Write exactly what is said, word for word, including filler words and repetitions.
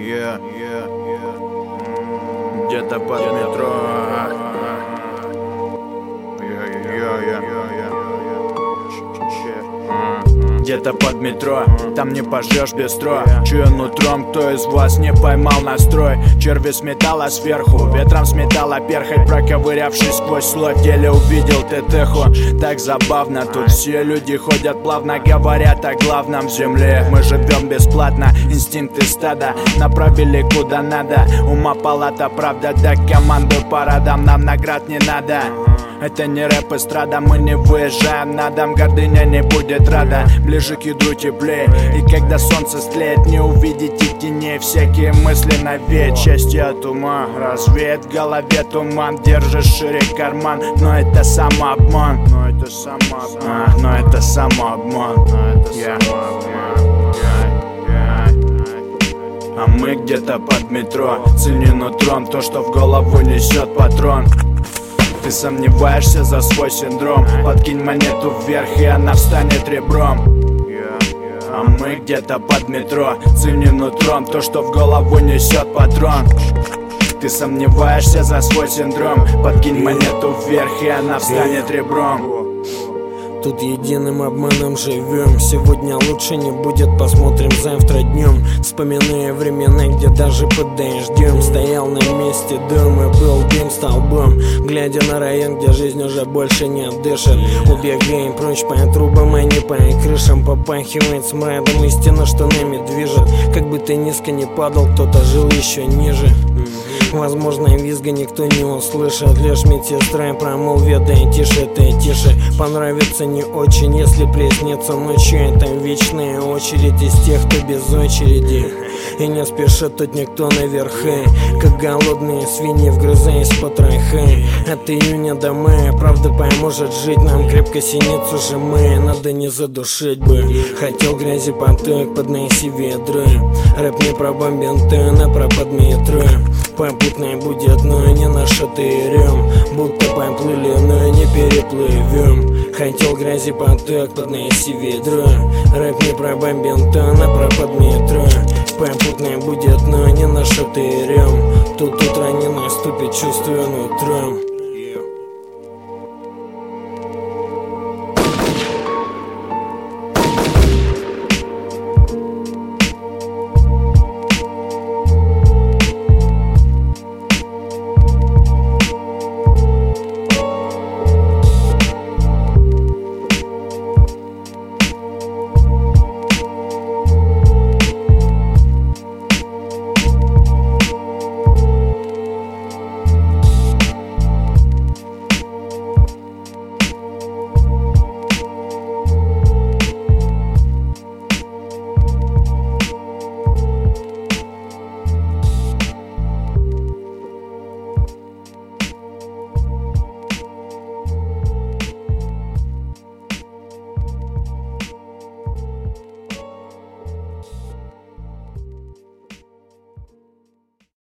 Yeah, yeah, yeah. Где-то под метро. Где-то под метро, там не пожрешь бистро. Чую нутром, кто из вас не поймал настрой. Черви сметала сверху, ветром сметала перхоть. Проковырявшись сквозь слой, в деле увидел ТТХу. Так забавно, тут все люди ходят плавно. Говорят о главном в земле. Мы живем бесплатно, инстинкты стада направили куда надо. Ума палата, правда, да команду парадам. Нам наград не надо. Это не рэп эстрада, мы не выезжаем на дом. Гордыня не будет рада, ближе к ядру теплее. И когда солнце стлеет, не увидите теней. Всякие мысли навеять, счастье от ума развеет в голове туман. Держишь шире карман, но это самообман. Но это самообман, а, но это самообман. Yeah. А мы где-то под метро, цени нутром то, что в голову несет патрон. Ты сомневаешься за свой синдром, подкинь монету вверх, и она встанет ребром. А мы где-то под метро, цени нутром то, что в голову несет патрон. Ты сомневаешься за свой синдром, подкинь монету вверх, и она встанет ребром. Тут единым обманом живем. Сегодня лучше не будет, посмотрим завтра днем. Вспоминая времена, где даже под дождем стоял на месте дом и был дым столбом. Глядя на район, где жизнь уже больше не дышит. Убегаем прочь по трубам, а не по крышам. Попахивает смрадом, истина, что нами движет. Как бы ты низко не падал, кто-то жил еще ниже. Возможно, визга никто не услышит. Лишь медсестра промолвит: да тише ты, тише. Понравится не очень, если приснится ночью. Это вечная очередь из тех, кто без очереди. И не спешит тут никто наверху, как голодные свиньи, вгрызаясь в потроха. От июня до мая правда поможет жить нам. Крепко синицу сжимая, надо не задушить бы. Хотел грязи поток, подноси ведро. Рэп не про бомбентон, а про подметро. Попутное будет, но не на шатырем. Будто поплыли, но не переплывем. Хотел грязи поток, подноси ведро. Рэп не про бомбентон, а про подметро. Попутное будет, но не на шатырем. Тут утро не наступит, чувствую нутром.